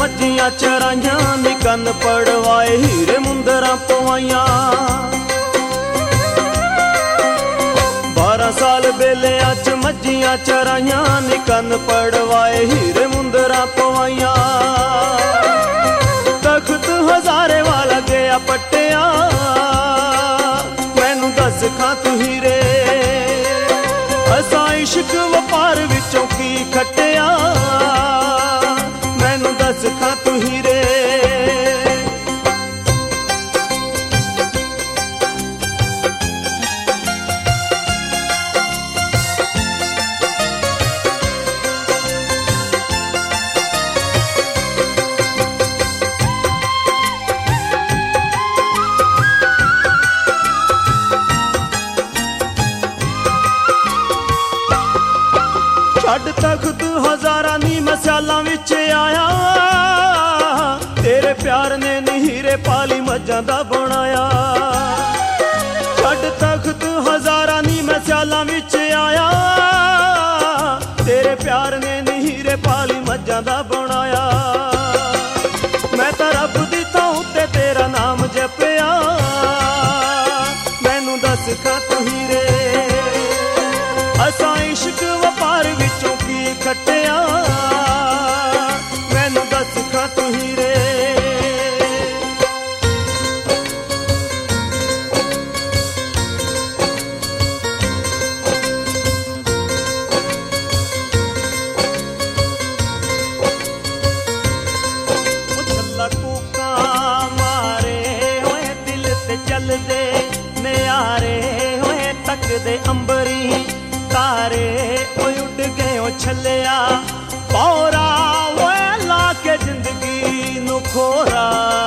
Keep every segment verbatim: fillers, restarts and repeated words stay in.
मज्जियां चराइयां नी कन पड़वाए हीरे मुंदरां पवाइयां। बारह साल बेलियां च मज्जियां चराइयां नी कन पड़वाए हीरे मुंदरां पवाइयां। तख्त हजारे वाला गया पट्टिया मैनू दस खां तू हीरे असां इश्क वपार विचों की खट्टिया मैनू दस खां तू हीरे। छड्ड तख्त हजारां नी मसालां विच आया तेरे प्यार ने नी हीरे पाली मज्जां दा बनाया। छड्ड तख्त हजारां नी मसालां विच आया तेरे प्यार ने नी हीरे पाली मज्जां दा बनाया। मैं तां रब दी थां उत्ते तेरा नाम जपिया मैनू दस खां तू हीरे असां इश्क वपार विचों की खट्टिया मैनू दस खां तू हीरे। छल्ला कूका मारे होए दिल ते चलदे नियारे होए तकदे अंबरी तारे ओए उड़ गए ओ छलिया पौरा ओए ला के जिंदगी नू खोरा।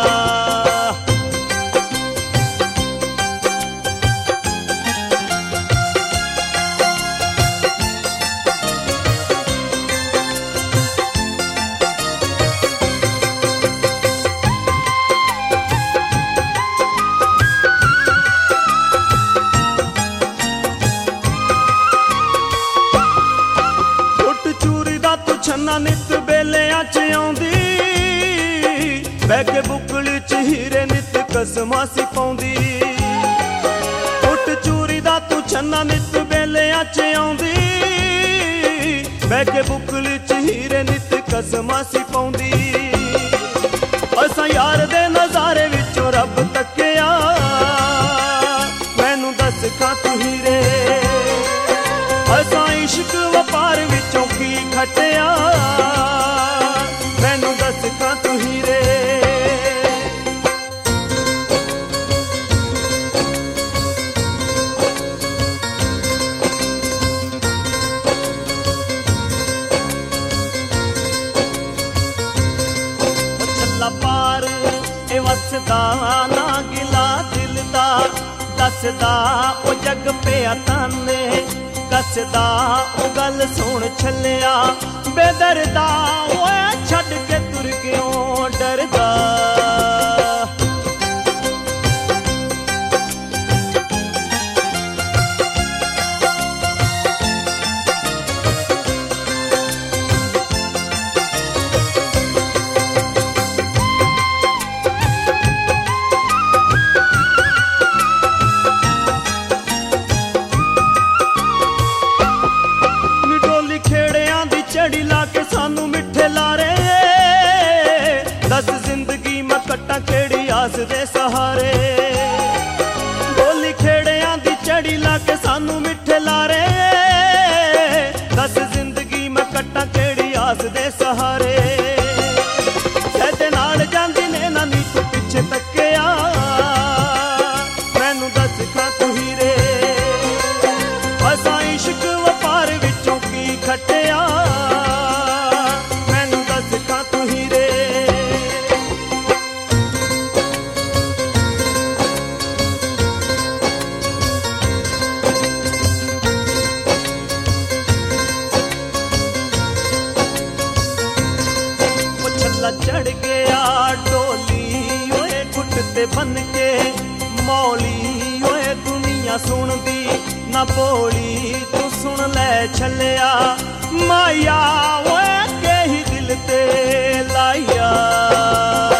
छन्ना नित बेलियां च आउंदी बह के बुकली च हीरे नित कसमासी पाउंदी। उठ चूरी दा तू छन्ना नित बेलियां च आउंदी बह के बुकली च हीरे नित कसमासी पाउंदी। असां यार दे नज़ारे विचों रब तकिया मैनू दस खां तू हीरे असां इश्क वपार विचों की खट्टिया मैनू दस खां तू हीरे। छल्ला पार ए वसदा ना गिला दिल दा दसदा ओ जग पिया ताने कसदा ओ गल सुन छलिया बेदरदा ओए छड्ड के तुर क्यों डरदा। चढ़ी ला के सानू मिठे लारे दस जिंदगी मैं कट्टा केड़ी आस दे सहारे। बोली खेड़ियां दी चढ़ी ला के सानू मिठे लारे दस जिंदगी मैं कट्टा केड़ी आस दे सहारे। सैदे नाल जांदी ने ना नी तू पिछे तकिया मैनू दस खां तू हीरे असां इश्क वपार विचों की खट्टिया चढ़ गया डोली ओए गुट ते बन के मौली ओए दुनिया सुनदी ना बोली तू सुन ले छलिया माया ओए के ही दिल ते लाइया।